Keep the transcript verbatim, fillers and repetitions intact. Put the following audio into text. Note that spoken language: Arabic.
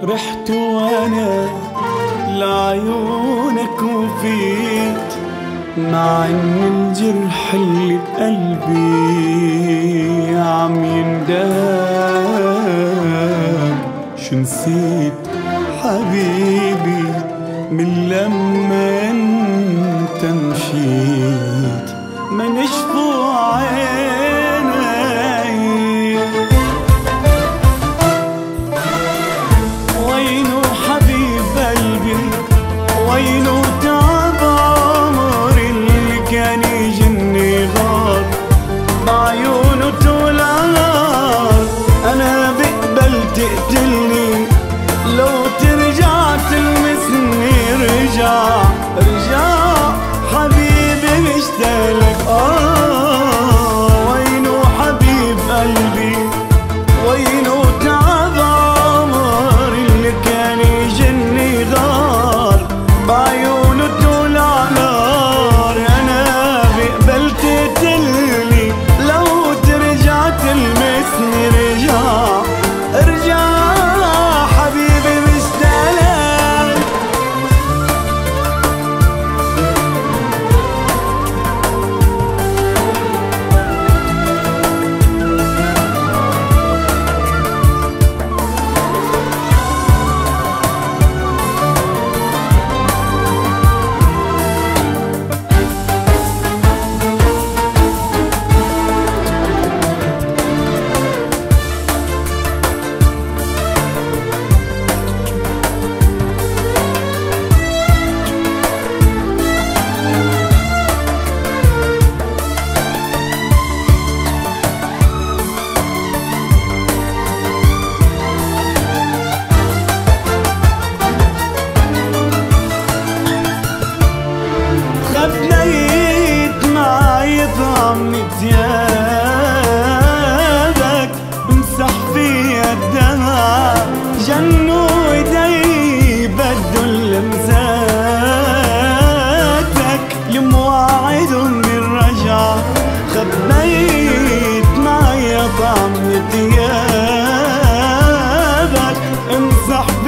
رحت وانا لعيونك وفيت، مع ان الجرح اللي بقلبي عم ينداب. شو نسيت حبيبي من لما انت مشيت، ما نشفو عيني. وينو حبيب قلبي، وينو تعب عمري اللي كان يجني غار بعيونه طول عار. انا بقبل تقتلني لو ترجع تلمسني، رجع رجع حبيبي مشتاقلك. آه وينو حبيب قلبي، وينو تعب عمري اللي كان يجني غار بعيونه طول نار. انا بقبل تقتلني لو ترجع تلمسني، رجع ارجع حبيبي مشتاقلك. خبيت معي طعم ثيابك، امسح فيها الدمع جنوا ايدي بدوا لمساتك يموعدهم بالرجعة. خبيت معي طعم ثيابك، امسح